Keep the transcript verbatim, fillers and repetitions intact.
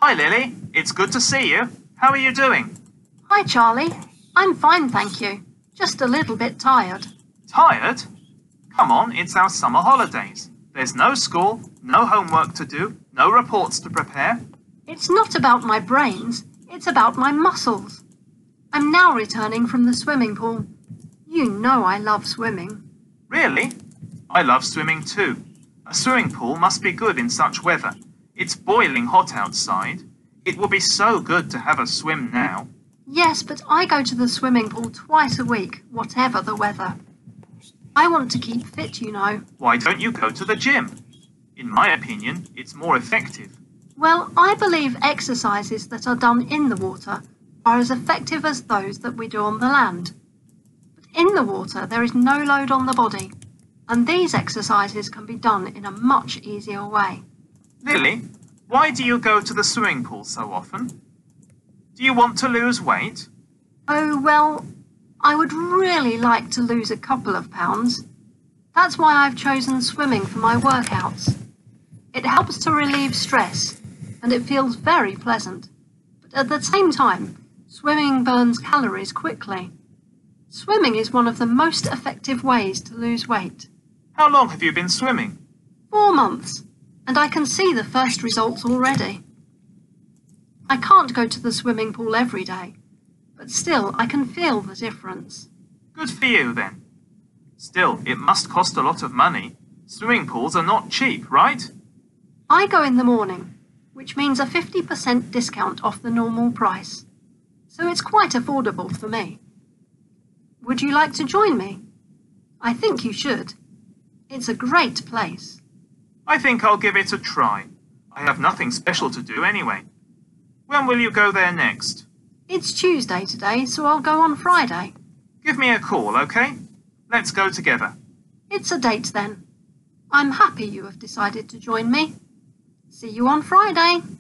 Hi, Lily. It's good to see you. How are you doing? Hi, Charlie. I'm fine, thank you. Just a little bit tired. Tired? Come on, it's our summer holidays. There's no school, no homework to do, no reports to prepare. It's not about my brains, it's about my muscles. I'm now returning from the swimming pool. You know I love swimming. Really? I love swimming too. A swimming pool must be good in such weather. It's boiling hot outside. It will be so good to have a swim now. Yes, but I go to the swimming pool twice a week, whatever the weather. I want to keep fit, you know. Why don't you go to the gym? In my opinion, it's more effective. Well, I believe exercises that are done in the water are as effective as those that we do on the land. But in the water, there is no load on the body, and these exercises can be done in a much easier way. Lily, why do you go to the swimming pool so often? Do you want to lose weight? Oh, well, I would really like to lose a couple of pounds. That's why I've chosen swimming for my workouts. It helps to relieve stress, and it feels very pleasant. But at the same time, swimming burns calories quickly. Swimming is one of the most effective ways to lose weight. How long have you been swimming? Four months, and I can see the first results already. I can't go to the swimming pool every day, but still I can feel the difference. Good for you, then. Still, it must cost a lot of money. Swimming pools are not cheap, right? I go in the morning, which means a fifty percent discount off the normal price. So it's quite affordable for me. Would you like to join me? I think you should. It's a great place. I think I'll give it a try. I have nothing special to do anyway. When will you go there next? It's Tuesday today, so I'll go on Friday. Give me a call, okay? Let's go together. It's a date then. I'm happy you have decided to join me. See you on Friday.